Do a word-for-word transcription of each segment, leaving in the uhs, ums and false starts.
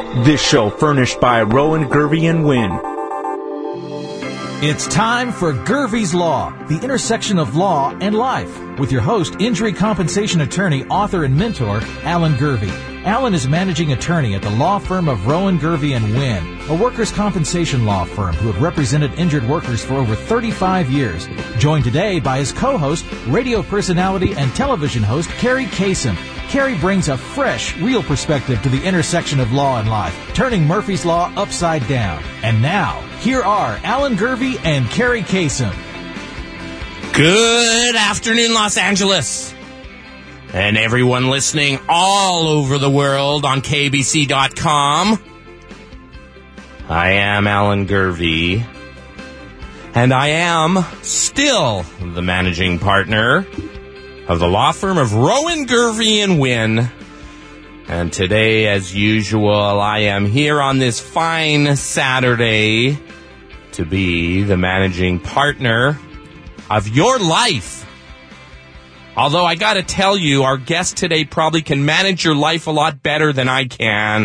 This show furnished by Rowan, Gervey and Wynn. It's time for Gervey's Law, the intersection of law and life, with your host, injury compensation attorney, author, and mentor, Alan Gervey. Alan is managing attorney at the law firm of Rowan, Gervey and Wynn, a workers' compensation law firm who have represented injured workers for over thirty-five years. Joined today by his co-host, radio personality and television host, Carrie Kasem. Carrie brings a fresh, real perspective to the intersection of law and life, turning Murphy's Law upside down. And now, here are Alan Gervey and Carrie Kasem. Good afternoon, Los Angeles. And everyone listening all over the world on K B C dot com. I am Alan Gervey. And I am still the managing partner of the law firm of Rowan, Gervey and Wynn. And today, as usual, I am here on this fine Saturday to be the managing partner of your life. Although I gotta tell you, our guest today probably can manage your life a lot better than I can.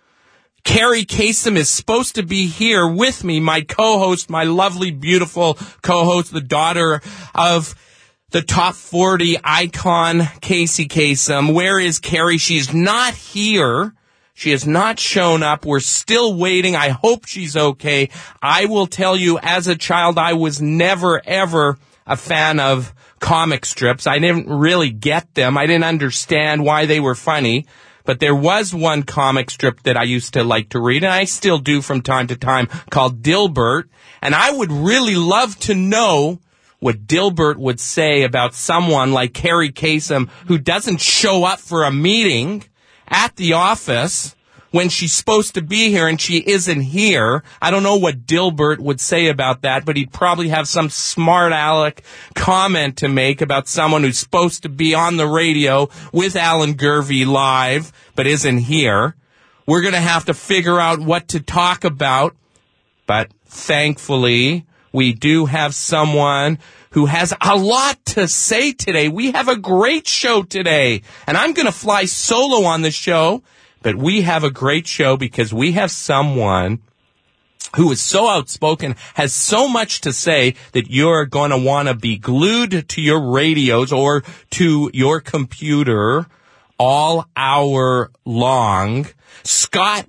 Carrie Kasem is supposed to be here with me, my co-host, my lovely, beautiful co-host, the daughter of the top forty icon, Casey Kasem. Where is Carrie? She's not here. She has not shown up. We're still waiting. I hope she's okay. I will tell you, as a child, I was never, ever a fan of comic strips. I didn't really get them. I didn't understand why they were funny. But there was one comic strip that I used to like to read, and I still do from time to time, called Dilbert. And I would really love to know what Dilbert would say about someone like Carrie Kasem, who doesn't show up for a meeting at the office when she's supposed to be here and she isn't here. I don't know what Dilbert would say about that, but he'd probably have some smart aleck comment to make about someone who's supposed to be on the radio with Alan Gervey live, but isn't here. We're going to have to figure out what to talk about, but thankfully, we do have someone who has a lot to say today. We have a great show today, and I'm going to fly solo on the show. But we have a great show because we have someone who is so outspoken, has so much to say that you're going to want to be glued to your radios or to your computer all hour long. Scott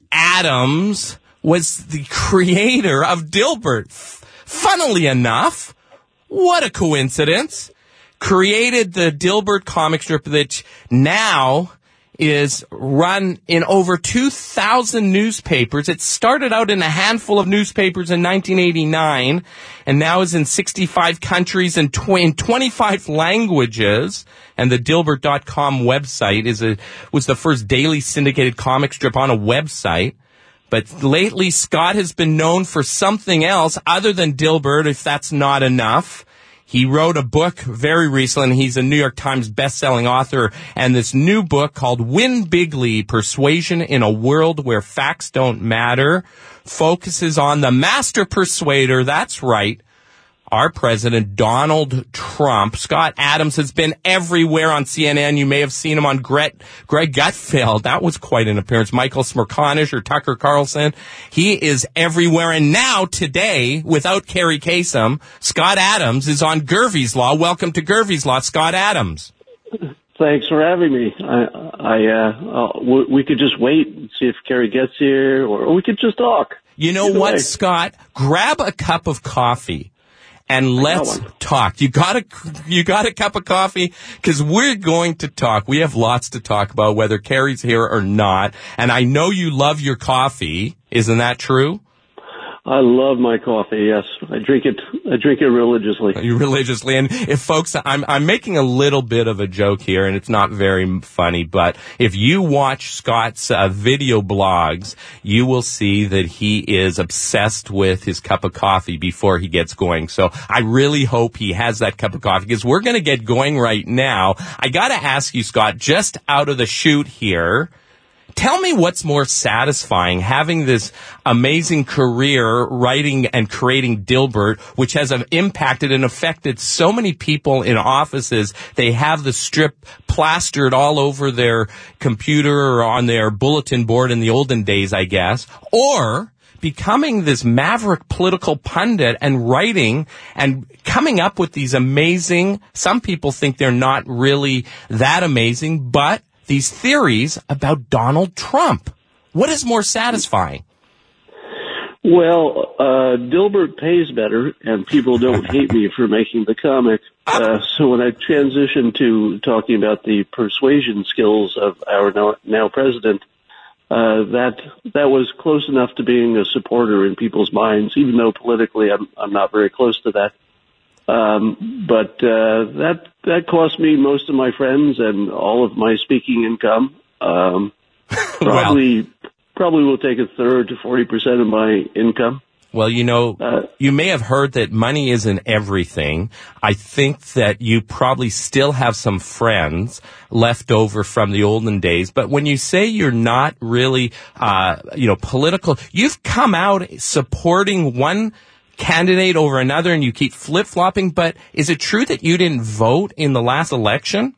Adams was the creator of Dilbert. Funnily enough, what a coincidence. Created the Dilbert comic strip that now is run in over two thousand newspapers. It started out in a handful of newspapers in nineteen eighty-nine and now is in sixty-five countries and tw- in twenty-five languages. And the Dilbert dot com website is a, was the first daily syndicated comic strip on a website. But lately, Scott has been known for something else other than Dilbert, if that's not enough. He wrote a book very recently, and he's a New York Times best-selling author, and this new book called Win Bigly, Persuasion in a World Where Facts Don't Matter, focuses on the master persuader, that's right, our president, Donald Trump. Scott Adams has been everywhere on C N N. You may have seen him on Greg, Greg Gutfeld. That was quite an appearance. Michael Smerconish or Tucker Carlson. He is everywhere. And now, today, without Carrie Kasem, Scott Adams is on Gervey's Law. Welcome to Gervey's Law, Scott Adams. Thanks for having me. I, I, uh, uh, we could just wait and see if Carrie gets here, or we could just talk. You know Either what, way. Scott? Grab a cup of coffee. And let's talk. You got a, you got a cup of coffee? Because we're going to talk. We have lots to talk about, whether Carrie's here or not. And I know you love your coffee. Isn't that true? I love my coffee, yes. I drink it, I drink it religiously. You religiously. And if folks, I'm, I'm making a little bit of a joke here, and it's not very funny, but if you watch Scott's uh, video blogs, you will see that he is obsessed with his cup of coffee before he gets going. So I really hope he has that cup of coffee, because we're going to get going right now. I got to ask you, Scott, just out of the chute here, Tell me what's more satisfying, having this amazing career writing and creating Dilbert, which has impacted and affected so many people in offices. They have the strip plastered all over their computer or on their bulletin board in the olden days, I guess, or becoming this maverick political pundit and writing and coming up with these amazing, some people think they're not really that amazing, but these theories about Donald Trump. What is more satisfying? Well, uh, Dilbert pays better, and people don't hate me for making the comic. Uh, so when I transitioned to talking about the persuasion skills of our now, now president, uh, that that was close enough to being a supporter in people's minds, even though politically I'm, I'm not very close to that. Um, but uh, that that cost me most of my friends and all of my speaking income. Um, probably well, probably will take a third to forty percent of my income. Well, you know, uh, you may have heard that money isn't everything. I think that you probably still have some friends left over from the olden days. But when you say you're not really, uh, you know, political, you've come out supporting one candidate over another and you keep flip-flopping. But is it true that you didn't vote in the last election?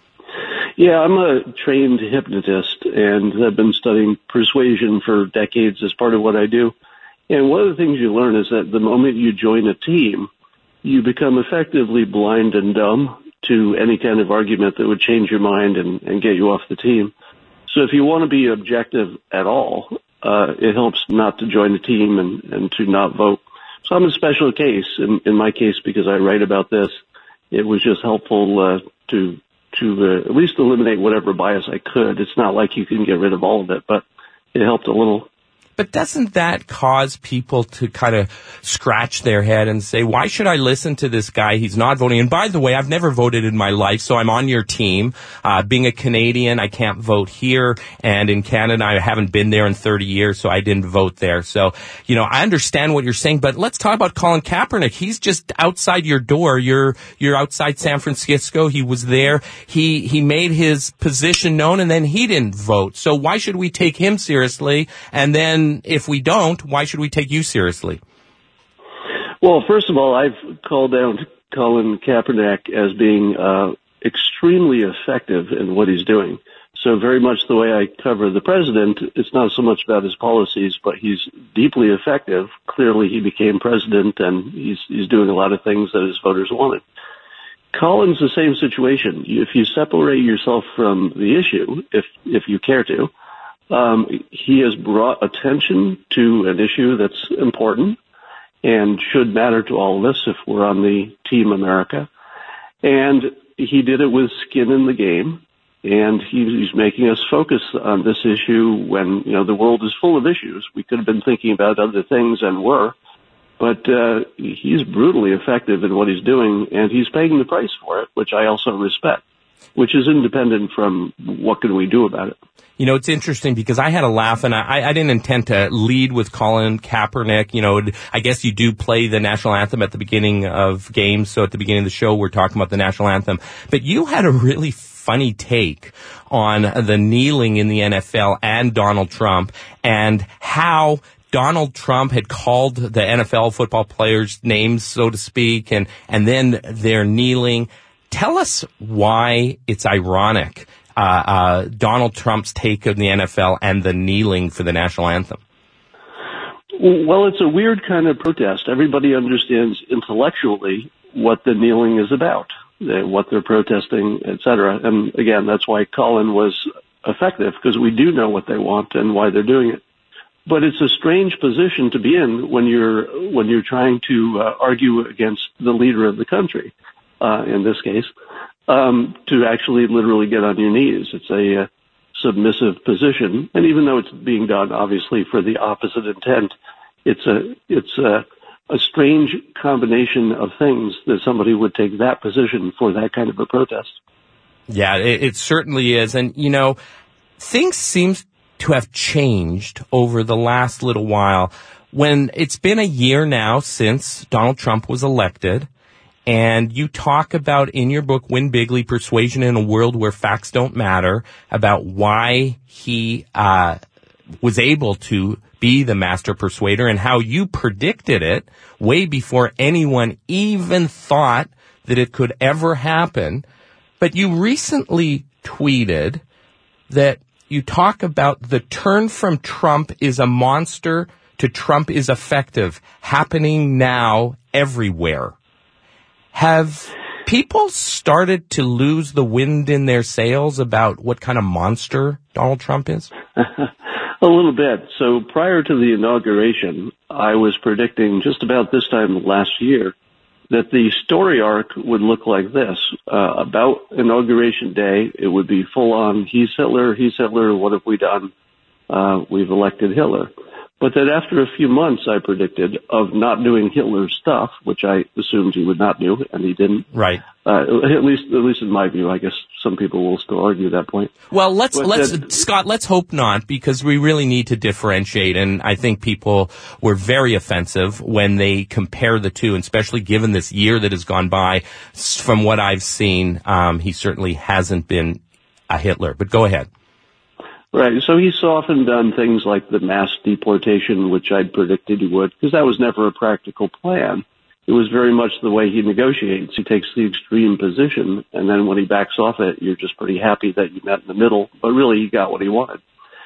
Yeah, I'm a trained hypnotist and I've been studying persuasion for decades as part of what I do. And one of the things you learn is that the moment you join a team, you become effectively blind and dumb to any kind of argument that would change your mind and, and get you off the team. So if you want to be objective at all, uh, it helps not to join a team and, and to not vote. So I'm a special case. In, in my case, because I write about this, it was just helpful uh, to to uh, at least eliminate whatever bias I could. It's not like you can get rid of all of it, but it helped a little. But doesn't that cause people to kind of scratch their head and say, why should I listen to this guy? He's not voting. And by the way, I've never voted in my life, so I'm on your team. Uh, being a Canadian, I can't vote here. And in Canada, I haven't been there in thirty years, so I didn't vote there. So, you know, I understand what you're saying, but let's talk about Colin Kaepernick. He's just outside your door. You're, you're outside San Francisco. He was there. He, he made his position known, and then he didn't vote. So why should we take him seriously? And then if we don't, why should we take you seriously? Well, first of all, I've called down Colin Kaepernick as being uh, extremely effective in what he's doing. So very much the way I cover the president, it's not so much about his policies, but he's deeply effective. Clearly, he became president, and he's he's doing a lot of things that his voters wanted. Colin's the same situation. If you separate yourself from the issue, if if you care to, Um, he has brought attention to an issue that's important and should matter to all of us if we're on the Team America. And he did it with skin in the game, and he's making us focus on this issue when, you know, the world is full of issues. We could have been thinking about other things and were, but uh, he's brutally effective in what he's doing, and he's paying the price for it, which I also respect, which is independent from what can we do about it. You know, it's interesting because I had a laugh, and I, I didn't intend to lead with Colin Kaepernick. You know, I guess you do play the national anthem at the beginning of games, so at the beginning of the show we're talking about the national anthem. But you had a really funny take on the kneeling in the N F L and Donald Trump, and how Donald Trump had called the N F L football players' names, so to speak, and, and then they're kneeling. Tell us why it's ironic, uh, uh, Donald Trump's take of the N F L and the kneeling for the national anthem. Well, it's a weird kind of protest. Everybody understands intellectually what the kneeling is about, what they're protesting, et cetera. And again, that's why Colin was effective, because we do know what they want and why they're doing it. But it's a strange position to be in when you're when you're trying to uh, argue against the leader of the country. Uh, in this case, um, to actually literally get on your knees. It's a uh, submissive position. And even though it's being done, obviously, for the opposite intent, it's a, it's a, a strange combination of things that somebody would take that position for that kind of a protest. Yeah, it, it certainly is. And, you know, things seem to have changed over the last little while. When it's been a year now since Donald Trump was elected, And you talk about in your book, Win Bigly, Persuasion in a World Where Facts Don't Matter, about why he uh was able to be the master persuader and how you predicted it way before anyone even thought that it could ever happen. But you recently tweeted that you talk about the turn from Trump is a monster to Trump is effective, happening now everywhere. Have people started to lose the wind in their sails about what kind of monster Donald Trump is? A little bit. So prior to the inauguration, I was predicting just about this time last year that the story arc would look like this. Uh, about Inauguration Day, it would be full on, he's Hitler, he's Hitler, what have we done? Uh, we've elected Hitler. But that after a few months, I predicted, of not doing Hitler's stuff, which I assumed he would not do, and he didn't. Right. Uh, at least, at least in my view. I guess some people will still argue that point. Well, let's, but let's, that, Scott, let's hope not, because we really need to differentiate, and I think people were very offensive when they compare the two, and especially given this year that has gone by. From what I've seen, um, he certainly hasn't been a Hitler. But go ahead. Right. So he's often done things like the mass deportation, which I'd predicted he would, because that was never a practical plan. It was very much the way he negotiates. He takes the extreme position, and then when he backs off it, you're just pretty happy that you met in the middle, but really he got what he wanted.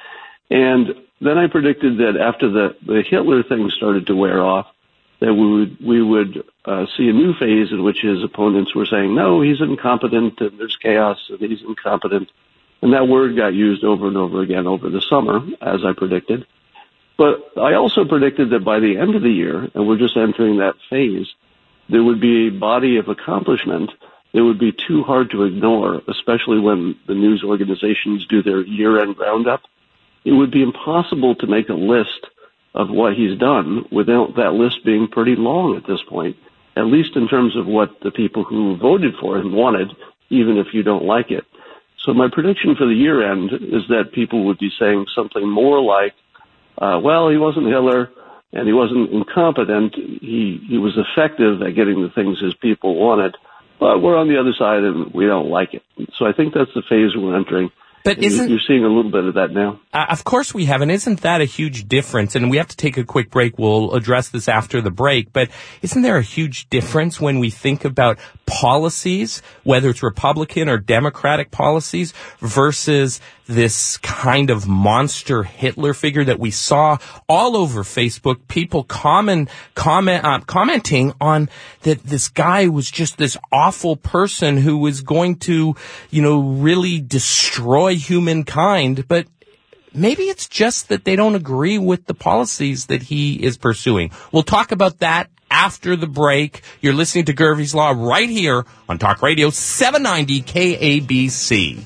And then I predicted that after the, the Hitler thing started to wear off, that we would, we would uh, see a new phase in which his opponents were saying, no, he's incompetent, and there's chaos, and he's incompetent. And that word got used over and over again over the summer, as I predicted. But I also predicted that by the end of the year, and we're just entering that phase, there would be a body of accomplishment that would be too hard to ignore, especially when the news organizations do their year-end roundup. It would be impossible to make a list of what he's done without that list being pretty long at this point, at least in terms of what the people who voted for him wanted, even if you don't like it. So my prediction for the year end is that people would be saying something more like, uh, well, he wasn't Hitler and he wasn't incompetent. He, he was effective at getting the things his people wanted, but we're on the other side and we don't like it. So I think that's the phase we're entering. But isn't, you're seeing a little bit of that now. Uh, of course we have, and isn't that a huge difference? And we have to take a quick break. We'll address this after the break. But isn't there a huge difference when we think about policies, whether it's Republican or Democratic policies, versus this kind of monster Hitler figure that we saw all over Facebook, people comment, comment, uh, commenting on that this guy was just this awful person who was going to, you know, really destroy humankind. But maybe it's just that they don't agree with the policies that he is pursuing. We'll talk about that after the break. You're listening to Gervie's Law right here on Talk Radio seven ninety K A B C.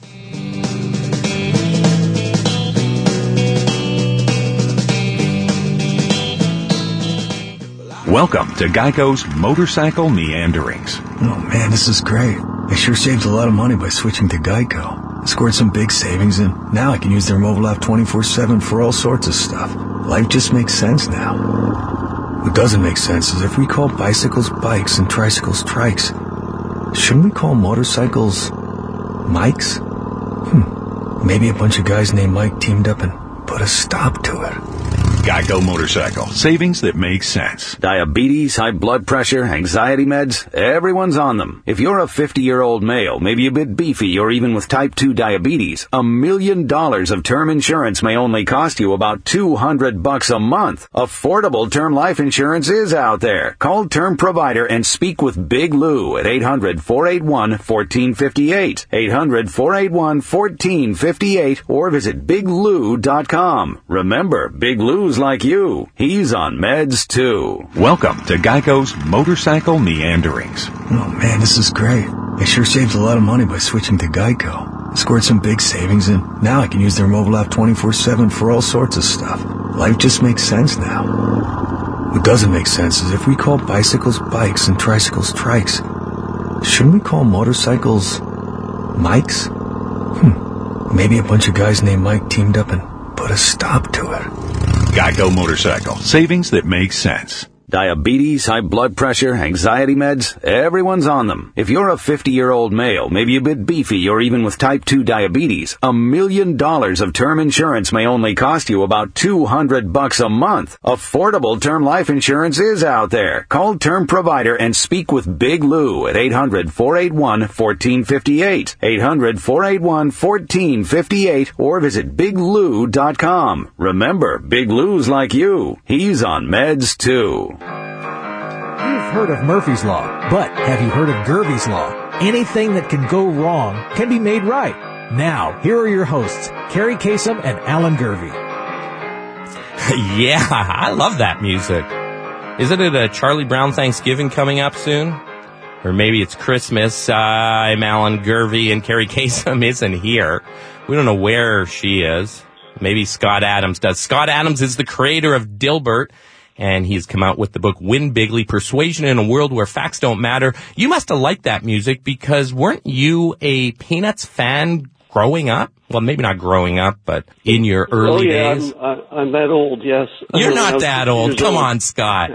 Welcome to Geico's Motorcycle Meanderings. Oh man, this is great. I sure saved a lot of money by switching to Geico. I scored some big savings and now I can use their mobile app twenty-four seven for all sorts of stuff. Life just makes sense now. What doesn't make sense is if we call bicycles bikes and tricycles trikes, shouldn't we call motorcycles Mikes? Hmm. Maybe a bunch of guys named Mike teamed up and put a stop to it. Geico Motorcycle. Savings that make sense. Diabetes, high blood pressure, anxiety meds, everyone's on them. If you're a fifty-year-old male, maybe a bit beefy, or even with type two diabetes, a million dollars of term insurance may only cost you about two hundred bucks a month. Affordable term life insurance is out there. Call Term Provider and speak with Big Lou at eight hundred, four eight one, one four five eight, eight hundred, four eight one, one four five eight, or visit big lou dot com. Remember, Big Lou's like you. He's on meds too. Welcome to Geico's Motorcycle Meanderings. Oh man, this is great. I sure saved a lot of money by switching to Geico. I scored some big savings and now I can use their mobile app twenty-four seven for all sorts of stuff. Life just makes sense now. What doesn't make sense is if we call bicycles bikes and tricycles trikes, shouldn't we call motorcycles Mikes? Hmm. Maybe a bunch of guys named Mike teamed up and put a stop to it. Geico Motorcycle. Savings that make sense. Diabetes, high blood pressure, anxiety meds, everyone's on them. If you're a fifty-year-old male, maybe a bit beefy, or even with type two diabetes, a million dollars of term insurance may only cost you about two hundred bucks a month. Affordable term life insurance is out there. Call Term Provider and speak with Big Lou at eight hundred, four eight one, one four five eight, eight hundred, four eight one, one four five eight, or visit big lou dot com. Remember, Big Lou's like you. He's on meds too. You've heard of Murphy's Law, but have you heard of Gervie's Law? Anything that can go wrong can be made right. Now, here are your hosts, Carrie Kasem and Alan Gervie. Yeah, I love that music. Isn't it a Charlie Brown Thanksgiving coming up soon? Or maybe it's Christmas. Uh, I'm Alan Gervie and Carrie Kasem isn't here. We don't know where she is. Maybe Scott Adams does. Scott Adams is the creator of Dilbert, and he's come out with the book Win Bigly, Persuasion in a World Where Facts Don't Matter. You must have liked that music because weren't you a Peanuts fan growing up? Well, maybe not growing up, but in your early oh, yeah, days. I'm, I'm that old, yes. You're When I not was that six old. years Come old. on, Scott.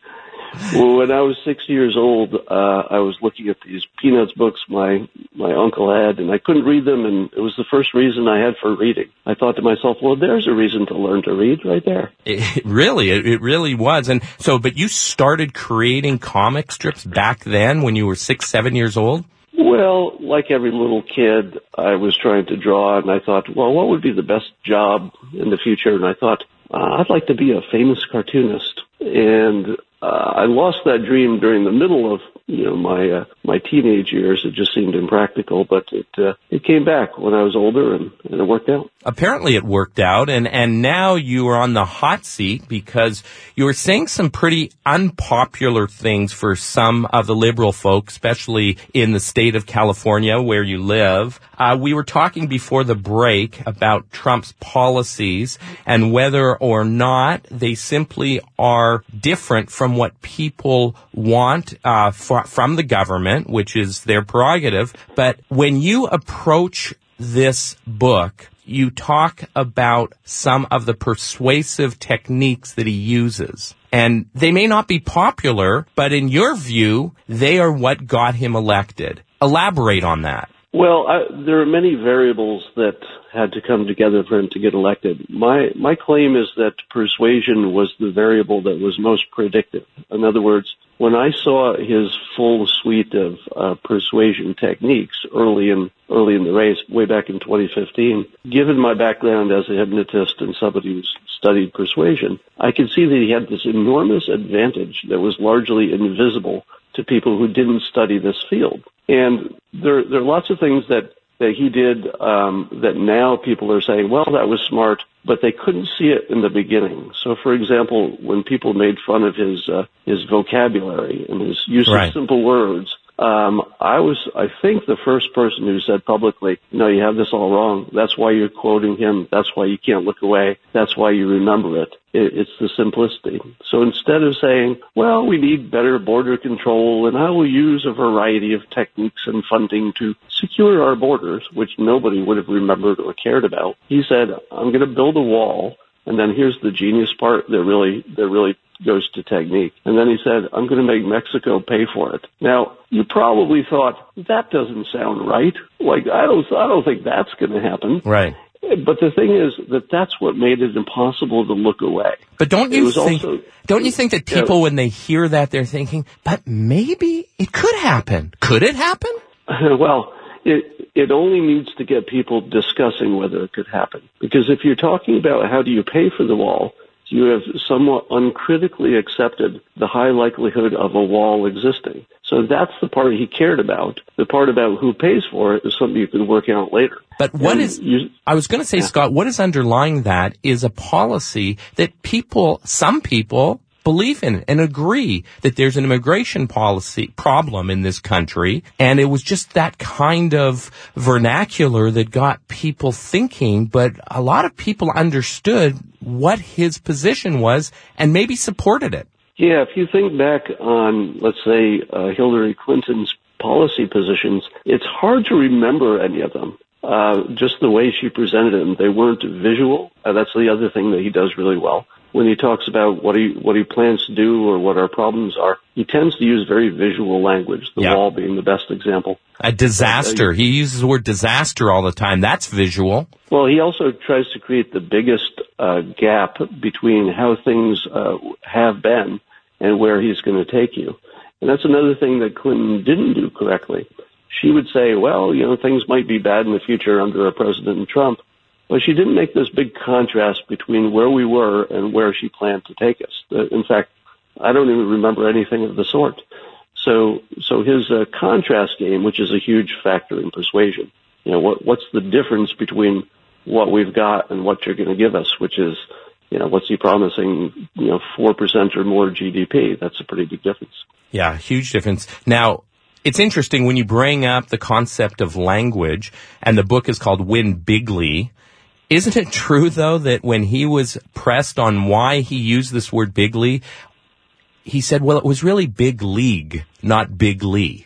Well, when I was six years old, uh, I was looking at these Peanuts books my my uncle had, and I couldn't read them, and it was the first reason I had for reading. I thought to myself, well, there's a reason to learn to read right there. It really, it, it really was. And so, but you started creating comic strips back then when you were six, seven years old? Well, like every little kid, I was trying to draw, and I thought, well, what would be the best job in the future? And I thought, uh, I'd like to be a famous cartoonist. And uh, I lost that dream during the middle of, you know, my uh, my teenage years. It just seemed impractical, but it uh, it came back when I was older, and, and it worked out. Apparently it worked out, and, and now you are on the hot seat because you were saying some pretty unpopular things for some of the liberal folks, especially in the state of California where you live. Uh, we were talking before the break about Trump's policies and whether or not they simply are different from what people want uh, for, from the government, which is their prerogative. But when you approach this book, you talk about some of the persuasive techniques that he uses. And they may not be popular, but in your view, they are what got him elected. Elaborate on that. Well, I, there are many variables that had to come together for him to get elected. My my claim is that persuasion was the variable that was most predictive. In other words, when I saw his full suite of uh, persuasion techniques early in early in the race, way back in twenty fifteen, given my background as a hypnotist and somebody who's studied persuasion, I could see that he had this enormous advantage that was largely invisible to people who didn't study this field. And there, there are lots of things that, that he did um, that now people are saying, well, that was smart, but they couldn't see it in the beginning. So, for example, when people made fun of his uh, his vocabulary and his use Right. of simple words, um, I was, I think, the first person who said publicly, no, you have this all wrong. That's why you're quoting him. That's why you can't look away. That's why you remember it. it it's the simplicity. So instead of saying, well, we need better border control and I will use a variety of techniques and funding to secure our borders, which nobody would have remembered or cared about, he said, I'm going to build a wall. And then here's the genius part that really, that really goes to technique. And then he said, I'm going to make Mexico pay for it. Now, you probably thought, that doesn't sound right. Like, I don't, I don't think that's going to happen. Right. But the thing is that that's what made it impossible to look away. But don't It you was think, also- don't you think that people, Yeah. when they hear that, they're thinking, but maybe it could happen. Could it happen? Well, it, it only needs to get people discussing whether it could happen. Because if you're talking about how do you pay for the wall, you have somewhat uncritically accepted the high likelihood of a wall existing. So that's the part he cared about. The part about who pays for it is something you can work out later. But what And is, you- I was going to say, Yeah. Scott, what is underlying that is a policy that people, some people, believe in and agree that there's an immigration policy problem in this country. And it was just that kind of vernacular that got people thinking. But a lot of people understood what his position was and maybe supported it. Yeah, if you think back on, let's say, uh, Hillary Clinton's policy positions, it's hard to remember any of them. Uh, just the way she presented them. They weren't visual. Uh, that's the other thing that he does really well. when he talks about what he what he plans to do or what our problems are, he tends to use very visual language, the yeah. wall being the best example. A disaster. Uh, he uses the word disaster all the time. That's visual. Well, he also tries to create the biggest uh, gap between how things uh, have been and where he's going to take you. And that's another thing that Clinton didn't do correctly. She would say, well, you know, things might be bad in the future under a President Trump. But she didn't make this big contrast between where we were and where she planned to take us. In fact, I don't even remember anything of the sort. So, so his uh, contrast game, which is a huge factor in persuasion, you know, what, what's the difference between what we've got and what you're going to give us, which is, you know, what's he promising, you know, four percent or more G D P? That's a pretty big difference. Yeah, huge difference. Now, it's interesting when you bring up the concept of language, and the book is called Win Bigly. Isn't it true, though, that when he was pressed on why he used this word bigly, he said, well, it was really big league, not big Lee?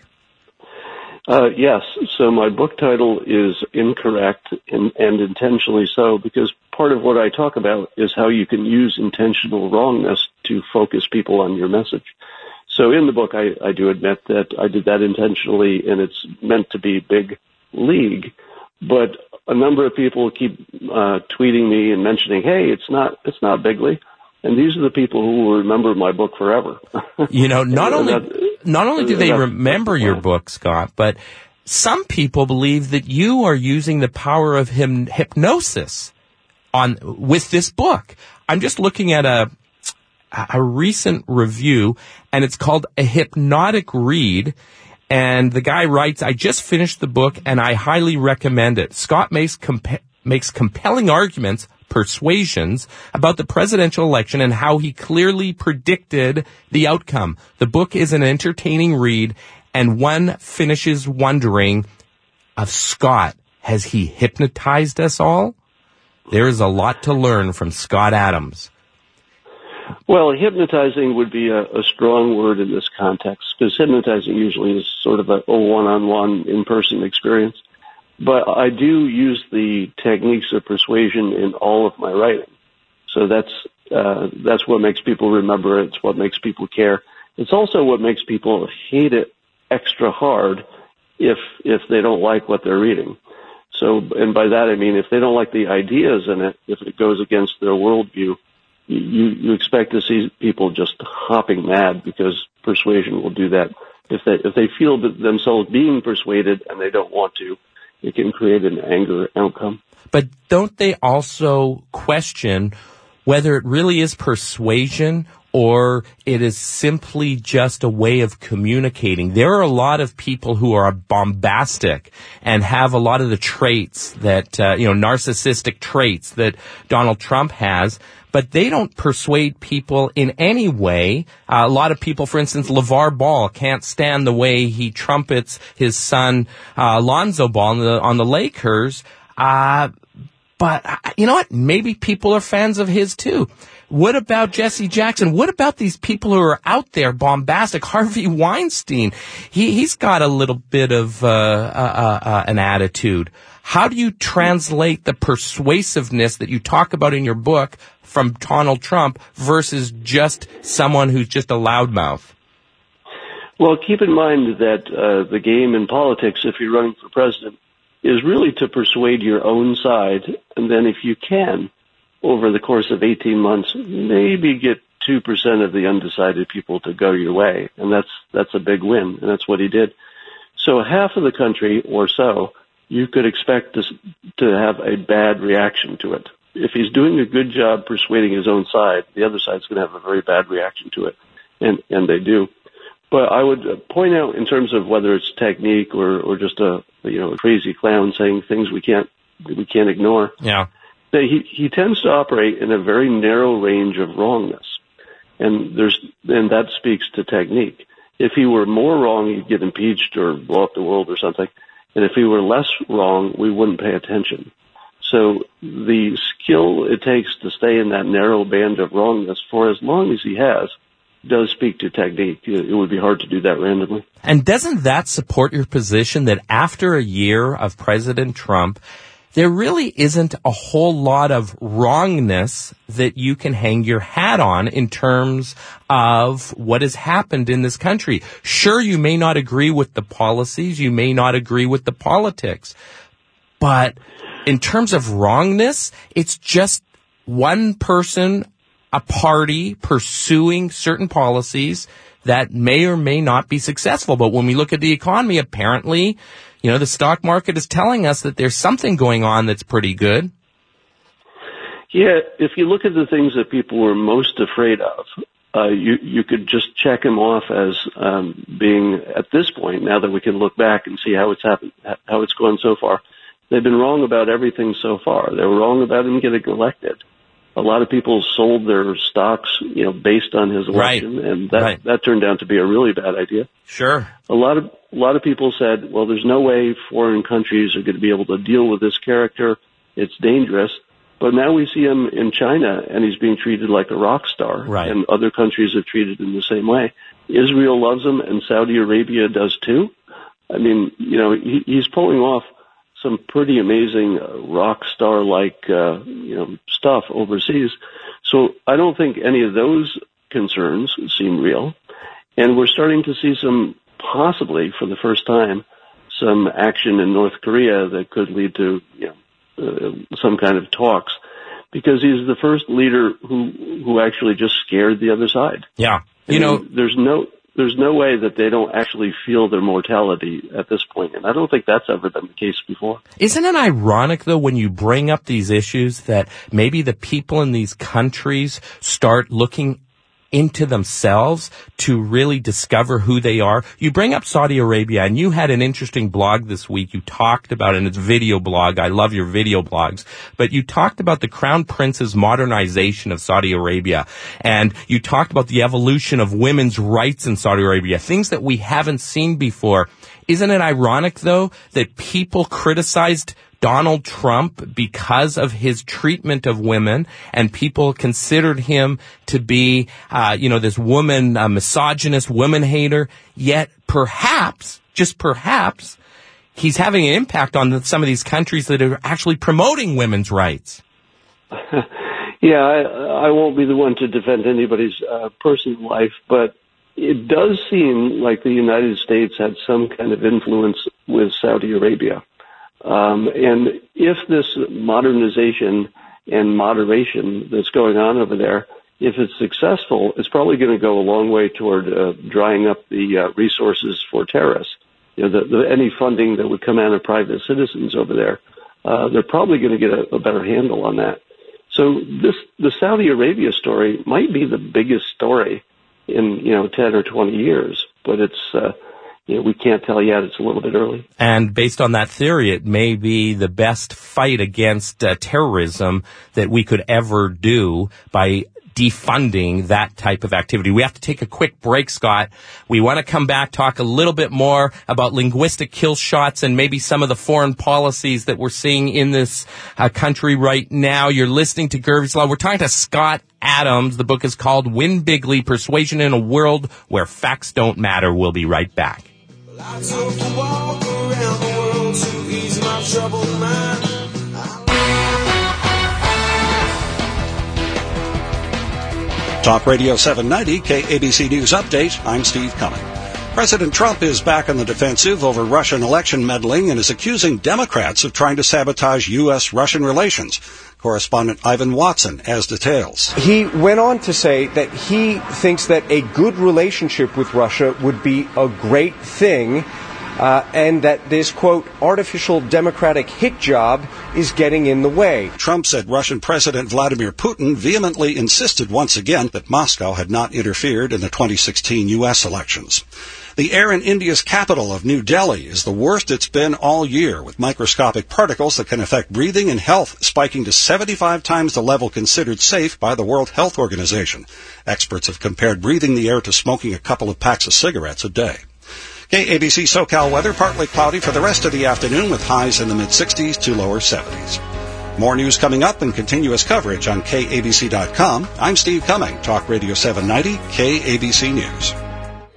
Uh, yes. So my book title is incorrect and, and intentionally so, because part of what I talk about is how you can use intentional wrongness to focus people on your message. So in the book, I, I do admit that I did that intentionally, and it's meant to be big league. But a number of people keep uh, tweeting me and mentioning, "Hey, it's not, it's not bigly," and these are the people who will remember my book forever. You know, not only that, not only do they remember your book, Scott, but some people believe that you are using the power of him, hypnosis on with this book. I'm just looking at a a recent review, and it's called A Hypnotic Read. And the guy writes, I just finished the book, and I highly recommend it. Scott makes, compa- makes compelling arguments, persuasions, about the presidential election and how he clearly predicted the outcome. The book is an entertaining read, and one finishes wondering, of Scott, has he hypnotized us all? There is a lot to learn from Scott Adams. Well, hypnotizing would be a, a strong word in this context, because hypnotizing usually is sort of a, a one-on-one in-person experience. But I do use the techniques of persuasion in all of my writing. So that's uh, that's what makes people remember it. It's what makes people care. It's also what makes people hate it extra hard if if they don't like what they're reading. So, and by that I mean if they don't like the ideas in it, if it goes against their worldview, You, you expect to see people just hopping mad, because persuasion will do that. If they if they feel that themselves being persuaded and they don't want to, it can create an anger outcome. But don't they also question whether it really is persuasion or it is simply just a way of communicating? There are a lot of people who are bombastic and have a lot of the traits that, uh, you know, narcissistic traits that Donald Trump has, but they don't persuade people in any way. Uh, a lot of people, for instance, LeVar Ball can't stand the way he trumpets his son, uh, Lonzo Ball on the, on the Lakers. Uh, but you know what? Maybe people are fans of his too. What about Jesse Jackson? What about these people who are out there bombastic? Harvey Weinstein, he, he's got a little bit of uh, uh, uh, an attitude. How do you translate the persuasiveness that you talk about in your book from Donald Trump versus just someone who's just a loudmouth? Well, keep in mind that uh, the game in politics, if you're running for president, is really to persuade your own side, and then if you can, over the course of eighteen months, maybe get two percent of the undecided people to go your way. And that's, that's a big win. And that's what he did. So half of the country or so, you could expect to, to have a bad reaction to it. If he's doing a good job persuading his own side, the other side's going to have a very bad reaction to it. And, and they do. But I would point out, in terms of whether it's technique or, or just a, you know, a crazy clown saying things we can't, we can't ignore. Yeah. He, he tends to operate in a very narrow range of wrongness. And there's, and that speaks to technique. If he were more wrong, he'd get impeached or blow up the world or something. And if he were less wrong, we wouldn't pay attention. So the skill it takes to stay in that narrow band of wrongness for as long as he has does speak to technique. It would be hard to do that randomly. And doesn't that support your position that after a year of President Trump, there really isn't a whole lot of wrongness that you can hang your hat on in terms of what has happened in this country. Sure, you may not agree with the policies, you may not agree with the politics, but in terms of wrongness, it's just one person, a party pursuing certain policies that may or may not be successful. But when we look at the economy, apparently, you know, the stock market is telling us that there's something going on that's pretty good. Yeah, if you look at the things that people were most afraid of, uh, you, you could just check them off as um, being, at this point, now that we can look back and see how it's happened, how it's gone so far, they've been wrong about everything so far. They were wrong about him getting elected. A lot of people sold their stocks, you know, based on his election, right. and that right. that turned out to be a really bad idea. Sure. A lot of a lot of people said, well, there's no way foreign countries are going to be able to deal with this character. It's dangerous. But now we see him in China, and he's being treated like a rock star, right. and other countries are treated in the same way. Israel loves him, and Saudi Arabia does too. I mean, you know, he, he's pulling off some pretty amazing uh, rock star like uh, you know stuff overseas. So I don't think any of those concerns seem real, and we're starting to see some, possibly for the first time, some action in North Korea that could lead to you know uh, some kind of talks, because he's the first leader who who actually just scared the other side. Yeah, you I mean, know, there's no. There's no way that they don't actually feel their mortality at this point, and I don't think that's ever been the case before. Isn't it ironic, though, when you bring up these issues, that maybe the people in these countries start looking into themselves to really discover who they are? You bring up Saudi Arabia, and you had an interesting blog this week. You talked about, and it's video blog. I love your video blogs. But you talked about the Crown Prince's modernization of Saudi Arabia, and you talked about the evolution of women's rights in Saudi Arabia, things that we haven't seen before. Isn't it ironic, though, that people criticized Donald Trump because of his treatment of women, and people considered him to be, uh, you know, this woman, uh, misogynist, woman hater, yet perhaps, just perhaps, he's having an impact on the, some of these countries that are actually promoting women's rights. Yeah, I, I won't be the one to defend anybody's uh, personal life, but it does seem like the United States had some kind of influence with Saudi Arabia. Um, and if this modernization and moderation that's going on over there, if it's successful, it's probably going to go a long way toward uh, drying up the uh, resources for terrorists. You know, the, the, any funding that would come out of private citizens over there, uh, they're probably going to get a, a better handle on that. So this, the Saudi Arabia story might be the biggest story in, you know, ten or twenty years, but it's, uh, you know, we can't tell yet. It's a little bit early. And based on that theory, it may be the best fight against uh, terrorism that we could ever do by defunding that type of activity. We have to take a quick break, Scott. We want to come back, talk a little bit more about linguistic kill shots and maybe some of the foreign policies that we're seeing in this uh, country right now. You're listening to Gervie's Law. We're talking to Scott Adams. The book is called Win Bigly, Persuasion in a World Where Facts Don't Matter. We'll be right back. Well, I took a walk around the world to ease my troubled mind. Talk Radio seven ninety, K A B C News Update. I'm Steve Cumming. President Trump is back on the defensive over Russian election meddling and is accusing Democrats of trying to sabotage U S Russian relations. Correspondent Ivan Watson has details. He went on to say that he thinks that a good relationship with Russia would be a great thing, uh, and that this, quote, artificial democratic hit job is getting in the way. Trump said Russian President Vladimir Putin vehemently insisted once again that Moscow had not interfered in the twenty sixteen U S elections. The air in India's capital of New Delhi is the worst it's been all year, with microscopic particles that can affect breathing and health spiking to seventy-five times the level considered safe by the World Health Organization. Experts have compared breathing the air to smoking a couple of packs of cigarettes a day. K A B C SoCal weather, partly cloudy for the rest of the afternoon with highs in the mid-sixties to lower seventies. More news coming up and continuous coverage on K A B C dot com. I'm Steve Cumming, Talk Radio seven ninety, K A B C News.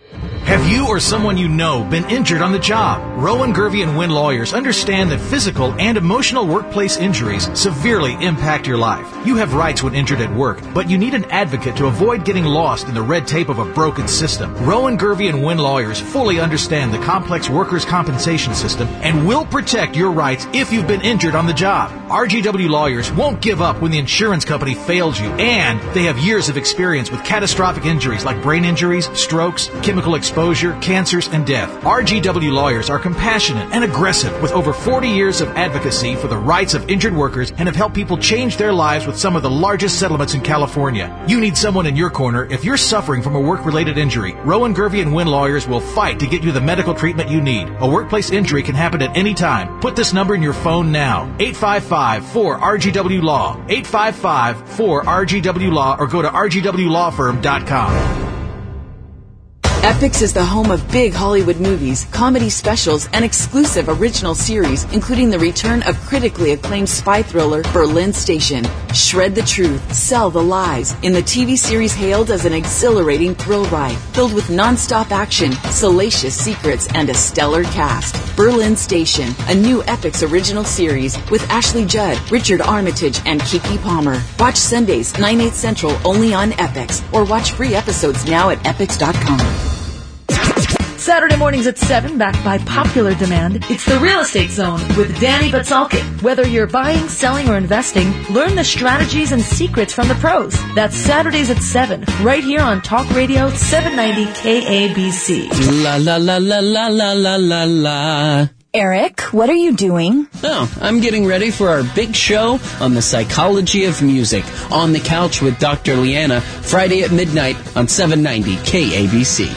Have you or someone you know been injured on the job? Rowan, Gervey and Wynn lawyers understand that physical and emotional workplace injuries severely impact your life. You have rights when injured at work, but you need an advocate to avoid getting lost in the red tape of a broken system. Rowan, Gervey and Wynn lawyers fully understand the complex workers' compensation system and will protect your rights if you've been injured on the job. R G W lawyers won't give up when the insurance company fails you, and they have years of experience with catastrophic injuries like brain injuries, strokes, chemical exposure, cancers, and death. R G W lawyers are compassionate and aggressive with over forty years of advocacy for the rights of injured workers and have helped people change their lives with some of the largest settlements in California. You need someone in your corner if you're suffering from a work-related injury. Rowan, Gervey and Wynn lawyers will fight to get you the medical treatment you need. A workplace injury can happen at any time. Put this number in your phone now. eight five five, four R G W Law. eight five five, four R G W Law or go to R G W law firm dot com. Epix is the home of big Hollywood movies, comedy specials, and exclusive original series, including the return of critically acclaimed spy thriller Berlin Station. Shred the truth, sell the lies, in the T V series hailed as an exhilarating thrill ride, filled with non-stop action, salacious secrets, and a stellar cast. Berlin Station, a new Epix original series with Ashley Judd, Richard Armitage, and Keke Palmer. Watch Sundays, nine, eight Central, only on Epix, or watch free episodes now at epix dot com. Saturday mornings at seven, backed by popular demand, it's the Real Estate Zone with Danny Batsalkin. Whether you're buying, selling, or investing, learn the strategies and secrets from the pros. That's Saturdays at seven, right here on Talk Radio seven ninety K A B C. La la la la la la la la la. Eric, what are you doing? Oh, I'm getting ready for our big show on the psychology of music. On the Couch with Doctor Leanna, Friday at midnight on seven ninety K A B C.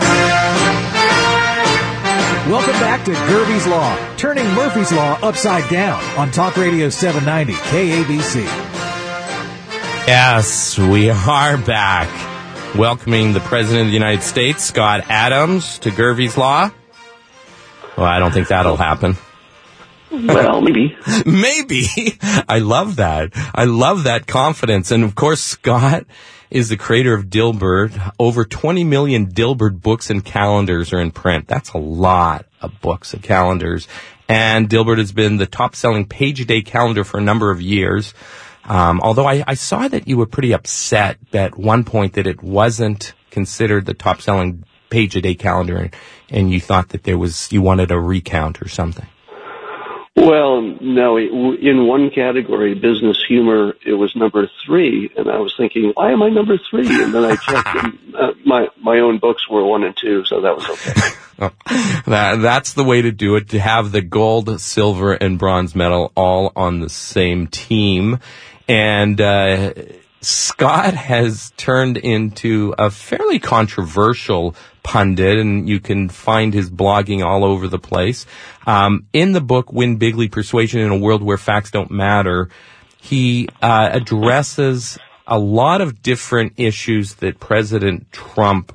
Welcome back to Gervey's Law, turning Murphy's Law upside down on Talk Radio seven ninety K A B C. Yes, we are back. Welcoming the President of the United States, Scott Adams, to Gervey's Law. Well, I don't think that'll happen. Well, maybe. Maybe. I love that. I love that confidence. And, of course, Scott is the creator of Dilbert. Over twenty million Dilbert books and calendars are in print. That's a lot of books and calendars. And Dilbert has been the top-selling page-a-day calendar for a number of years. Um, although I, I saw that you were pretty upset at one point that it wasn't considered the top-selling page-a-day calendar, and, and you thought that there was, you wanted a recount or something. Well, no, in one category, business humor, it was number three, and I was thinking, why am I number three? And then I checked, and uh, my my own books were one and two, so that was okay. that, that's the way to do it, to have the gold, silver, and bronze medal all on the same team. And uh Scott has turned into a fairly controversial pundit, and you can find his blogging all over the place. Um, in the book, Win Bigly, Persuasion in a World Where Facts Don't Matter, he uh, addresses a lot of different issues that President Trump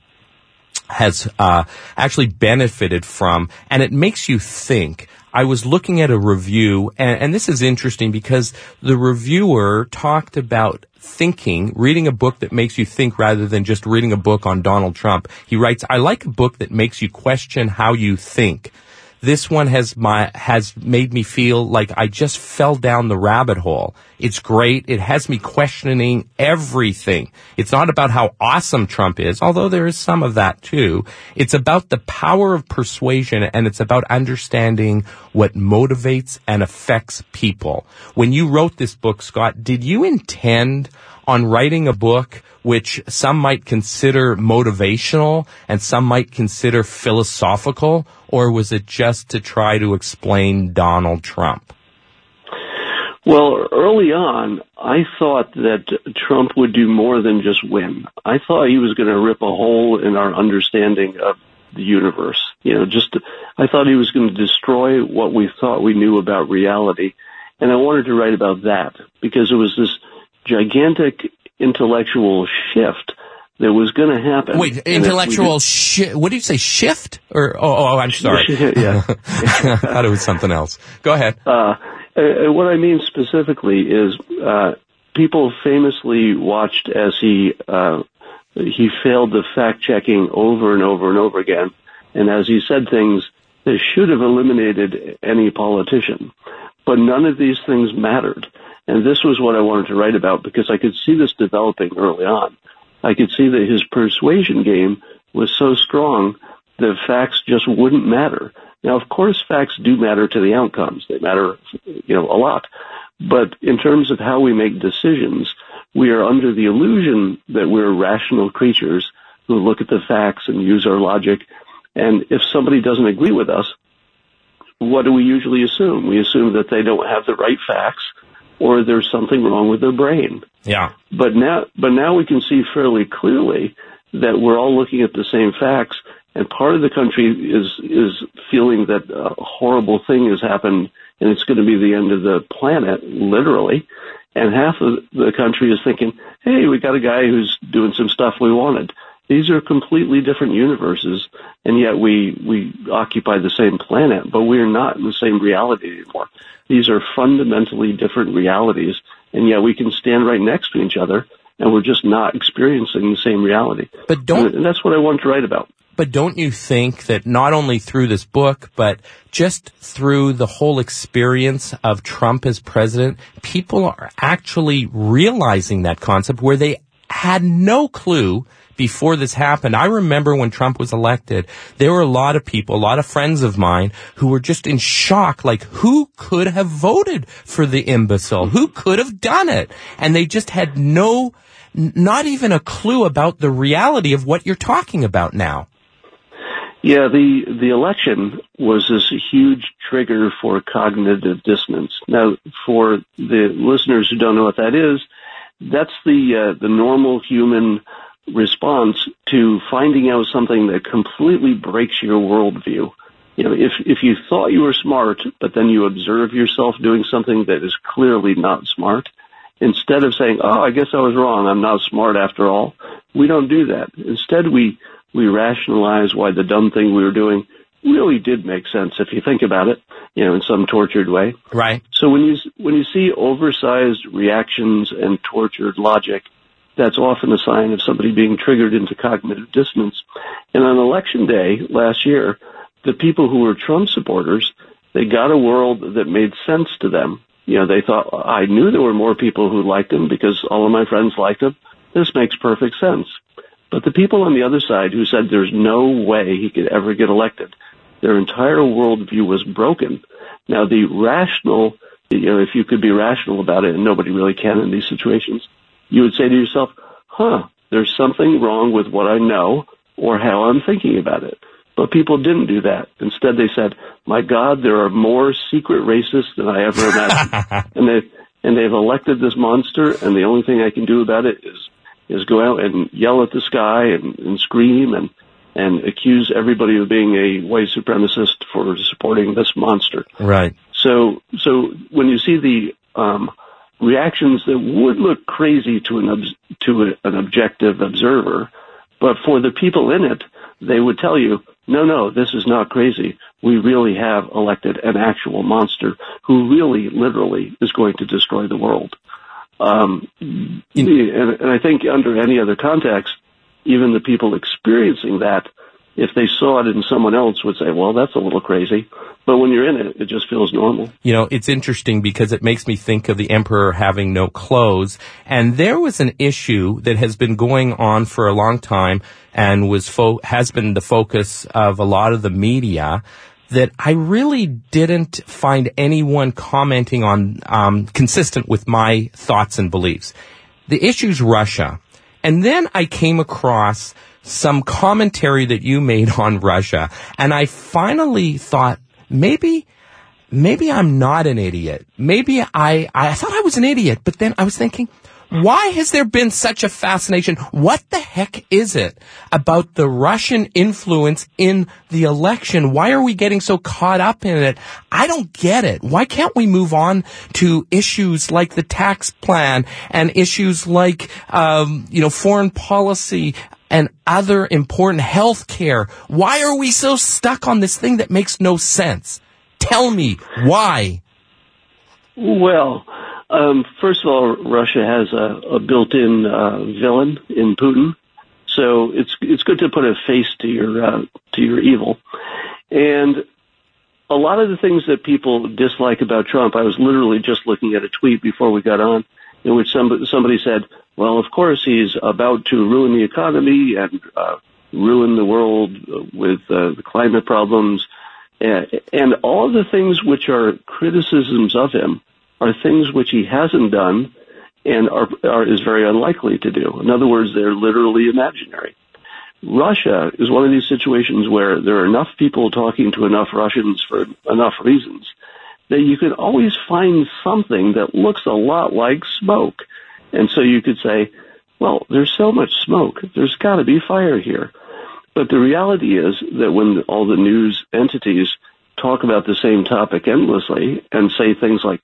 has uh, actually benefited from, and it makes you think. I was looking at a review, and, and this is interesting because the reviewer talked about thinking, reading a book that makes you think rather than just reading a book on Donald Trump. He writes, I like a book that makes you question how you think. This one has my has made me feel like I just fell down the rabbit hole. It's great. It has me questioning everything. It's not about how awesome Trump is, although there is some of that too. It's about the power of persuasion, and it's about understanding what motivates and affects people. When you wrote this book, Scott, did you intend on writing a book which some might consider motivational and some might consider philosophical, or was it just to try to explain Donald Trump? Well, early on, I thought that Trump would do more than just win. I thought he was going to rip a hole in our understanding of the universe. You know, just, I thought he was going to destroy what we thought we knew about reality. And I wanted to write about that because it was this gigantic intellectual shift that was going to happen. Wait, intellectual shift? What did you say, shift? Or, oh, oh I'm sorry. Yeah. I thought it was something else. Go ahead. Uh, uh, what I mean specifically is, uh, people famously watched as he, uh, he failed the fact-checking over and over and over again. And as he said things that should have eliminated any politician. But none of these things mattered. And this was what I wanted to write about because I could see this developing early on. I could see that his persuasion game was so strong that facts just wouldn't matter. Now, of course, facts do matter to the outcomes. They matter, you know, a lot. But in terms of how we make decisions, we are under the illusion that we're rational creatures who look at the facts and use our logic. And if somebody doesn't agree with us, what do we usually assume? We assume that they don't have the right facts or there's something wrong with their brain. Yeah. But now, but now we can see fairly clearly that we're all looking at the same facts, and part of the country is is feeling that a horrible thing has happened and it's going to be the end of the planet, literally. And half of the country is thinking, hey, we got a guy who's doing some stuff we wanted. These are completely different universes, and yet we, we occupy the same planet, but we are not in the same reality anymore. These are fundamentally different realities, and yet we can stand right next to each other, and we're just not experiencing the same reality. But don't, and that's what I want to write about. But don't you think that not only through this book, but just through the whole experience of Trump as president, people are actually realizing that concept where they had no clue before this happened? I remember when Trump was elected, there were a lot of people, a lot of friends of mine who were just in shock, like, who could have voted for the imbecile? Who could have done it? And they just had no, not even a clue about the reality of what you're talking about now. Yeah, the, the election was this huge trigger for cognitive dissonance. Now, for the listeners who don't know what that is, that's the, uh, the normal human response to finding out something that completely breaks your worldview. You know, if, if you thought you were smart, but then you observe yourself doing something that is clearly not smart, instead of saying, oh, I guess I was wrong, I'm not smart after all, we don't do that. Instead, we, we rationalize why the dumb thing we were doing really did make sense if you think about it, you know, in some tortured way. Right. So when you, when you see oversized reactions and tortured logic, that's often a sign of somebody being triggered into cognitive dissonance. And on election day last year, the people who were Trump supporters, they got a world that made sense to them. You know, they thought, I knew there were more people who liked him because all of my friends liked him. This makes perfect sense. But the people on the other side who said there's no way he could ever get elected, their entire worldview was broken. Now, the rational, you know, if you could be rational about it, and nobody really can in these situations, you would say to yourself, huh, there's something wrong with what I know or how I'm thinking about it. But people didn't do that. Instead, they said, my God, there are more secret racists than I ever imagined. and, they, and they've elected this monster, and the only thing I can do about it is is go out and yell at the sky and, and scream and, and accuse everybody of being a white supremacist for supporting this monster. Right. So, so when you see the um, reactions that would look crazy to an ob- to a, an objective observer, but for the people in it, they would tell you, no, no, this is not crazy. We really have elected an actual monster who really, literally is going to destroy the world. Um, and, and I think under any other context, even the people experiencing that, if they saw it in someone else, would say, well, that's a little crazy. But when you're in it, it just feels normal. You know, it's interesting because it makes me think of the emperor having no clothes. And there was an issue that has been going on for a long time and was fo- has been the focus of a lot of the media that I really didn't find anyone commenting on um, consistent with my thoughts and beliefs. The issue's Russia. And then I came across some commentary that you made on Russia, and I finally thought, maybe, maybe I'm not an idiot. Maybe I, I thought I was an idiot, but then I was thinking, why has there been such a fascination? What the heck is it about the Russian influence in the election? Why are we getting so caught up in it? I don't get it. Why can't we move on to issues like the tax plan and issues like, um, you know, foreign policy and other important health care? Why are we so stuck on this thing that makes no sense? Tell me why. Well, um, first of all, Russia has a, a built-in uh, villain in Putin. So it's it's good to put a face to your uh, to your evil. And a lot of the things that people dislike about Trump, I was literally just looking at a tweet before we got on, in which somebody, somebody said, well, of course he's about to ruin the economy and uh, ruin the world with uh, the climate problems. And, and all the things which are criticisms of him are things which he hasn't done and are, are is very unlikely to do. In other words, they're literally imaginary. Russia is one of these situations where there are enough people talking to enough Russians for enough reasons that you could always find something that looks a lot like smoke. And so you could say, well, there's so much smoke, there's got to be fire here. But the reality is that when all the news entities talk about the same topic endlessly and say things like,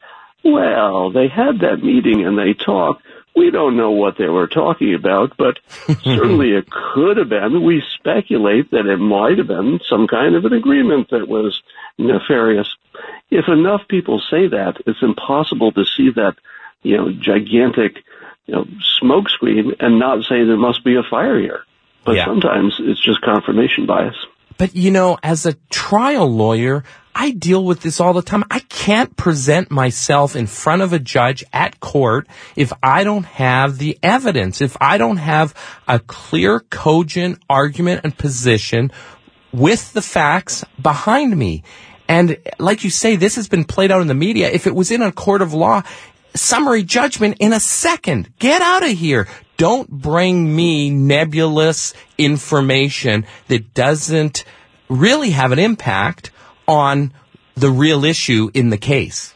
well, they had that meeting and they talked, we don't know what they were talking about, but certainly it could have been. We speculate that it might have been some kind of an agreement that was nefarious. If enough people say that, it's impossible to see that, you know, gigantic, you know, smoke screen and not say there must be a fire here. But yeah. Sometimes it's just confirmation bias. But, you know, as a trial lawyer, I deal with this all the time. I can't present myself in front of a judge at court if I don't have the evidence, if I don't have a clear, cogent argument and position with the facts behind me. And like you say, this has been played out in the media. If it was in a court of law, summary judgment in a second. Get out of here. Don't bring me nebulous information that doesn't really have an impact on the real issue in the case.